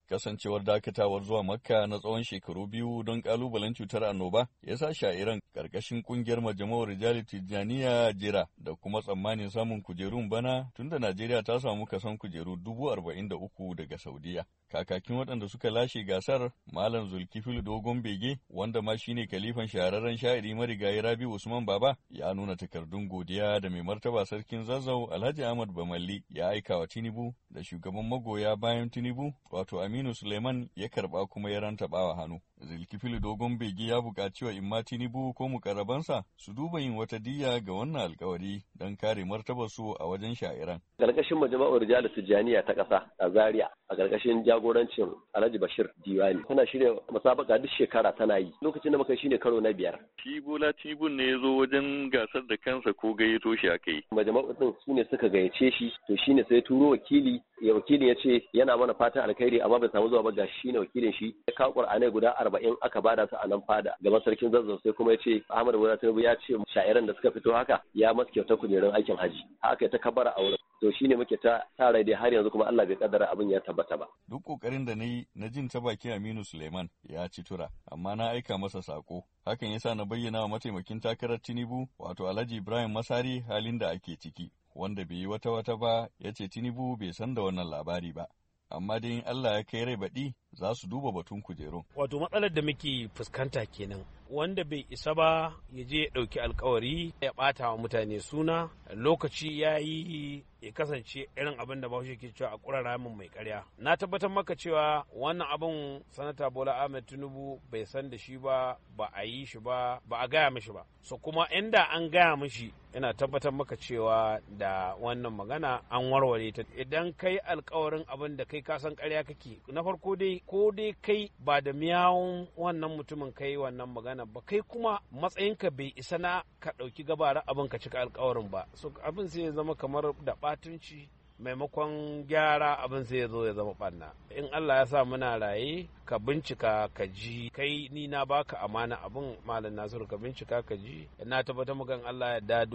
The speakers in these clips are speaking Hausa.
Kasancewar dakatawar zuwa Makka na tsawon shekaru 2 don kalubalen cutar annoba ya sa sha'iran karkashin kungiyar Majama'ar Rijali Tijjaniya jira da kuma tsammanin samun kujerun bana tunda Najeriya ta samu kason kujeru 43,000 daga Saudiya. Kakakin waɗanda suka lashe gasar Malam Zulkifil Dogon Bege wanda ma shine kalifan shahararren sha'iri marigayi Rabi Usman Baba ya nuna takardun godiya da mai martaba sarkin Zazzau Alhaji Ahmad Bamalli ya aika wa Tinubu da shugaban magoya bayan Tinubu wato Aminu Suleiman ya karba kuma ya rantaba wa hannu. Zulkifil Dogon Bege ya buƙaci wa imma Tinubu ko mukarrabansa su duba yin wata diyya ga wannan alkawari don kare martabarsu a wajen sha'iran. Karkashin Majama'ar Rijali Tijjaniya ta ƙasa a Zaria a karkashin jagorancin Alhaji Bashir Diwani tana shirya musabaka duk shekara tana yi. Lokacin da muka shine karo na 5. Shi Bola Tinubu ne ya zo wajen gasar da kansa ko gayyato shi aka yi. Majama'u din su ne suka gayyace shi to shine sai turo wakili wakilin ya ce yana mana fatan alkhairi amma bai samu zuwa ba ga shi ne wakilin shi ya kawo Qur'anai guda 40 aka bada su a nan fada gaban sarkin Zazzau sai kuma ya ce Ahmad Bola Tinubu ya ce sha'iran da suka fito haka ya masu kyautar kujerun aikin haji haka ta kabara a wurin to shine muke ta sa rai dai har yanzu kuma Allah bai kaddara abin ya tabbata ba. Duk kokarin da nayi na jin ta bakin Aminu Suleiman ya ci tura amma na aika masa sako hakan yasa na bayyana wa mataimakin takarar Tinubu wato Alhaji Ibrahim Masari halin da ake ciki wanda bai yi wata ba ya ce Tinubu bai san da wannan labari ba. Amma dai in Allah ya kai rai baɗi za su duba batun kujerun. Wato matsalar da muke fuskanta kenan wanda bai isa ba ya je ya ɗauki alkawari ya ɓata wa mutane suna lokaci ya yi ya kasance irin abin da Bahaushe ke cewa a ƙura ramin mai ƙarya. Na tabbatar maka cewa wannan abin Sanata Bola Ahmed Tinubu bai san da shi ba a yi shi ba a gaya mishi ba. So kuma inda an gaya mishi ina tabbatar maka cewa da wannan magana an warware ta. Idan kai alkawarin abin da kai ka san ƙarya kake na farko dai ko dai kai ba da miyawun wannan mutumin kai wannan magana ba kai kuma matsayinka bai isa na ka ɗauki gabara abin ka cika alkawarin ba. So abin sai ya zama kamar da ɓatunci maimakon gyara abin sai ya zo ya zama ɓanna. In Allah ya sa muna raye ka bincika ka ji kai ni na baka amana abin Malam Nasiru ka bincika ka ji na tabbatar maka Allah ya da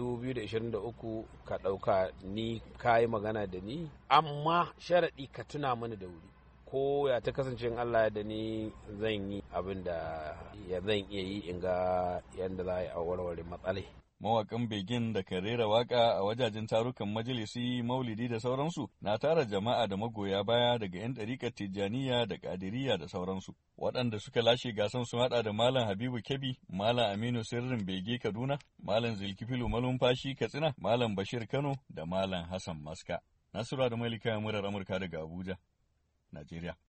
2023 ka ɗauka ni ka yi magana da ni amma sharaɗi ka tuna mini da wuri. Ko ya ta kasance in Allah ya da ni zan yi abin da zan iya yi in ga yadda za a warware matsalai. Mawaƙan begin da kan rera waƙa a wajajen tarukan majalisi, maulidi da sauransu na tara jama'a da magoya baya daga 'yan ɗariƙar Tijjaniya da Ƙadiriya da sauransu. Waɗanda suka lashe gasan sun haɗa da Malam Habibu Kebbi, Malam Aminu Sirrin Bege Kaduna, Malam Zulkifilu Malumfashi Katsina, Malam Bashir Kano da Malam Hassan Maska. Nasura da Malika murar Amurka daga Abuja, Najeriya.